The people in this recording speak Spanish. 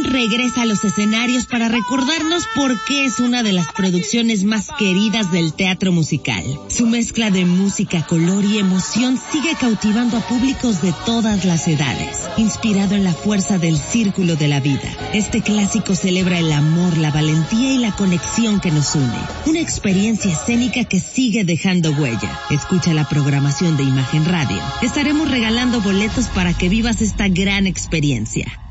regresa a los escenarios para recordarnos por qué es una de las producciones más queridas del teatro musical. Su mezcla de música, color y emoción sigue cautivando a públicos de todas las edades. Inspirado en la fuerza del círculo de la vida, este clásico celebra el amor, la valentía y la conexión que nos une. Una experiencia escénica que sigue dejando huella. Escucha la programación de Imagen Radio. Estaremos regalando boletos para que vivas esta gran experiencia.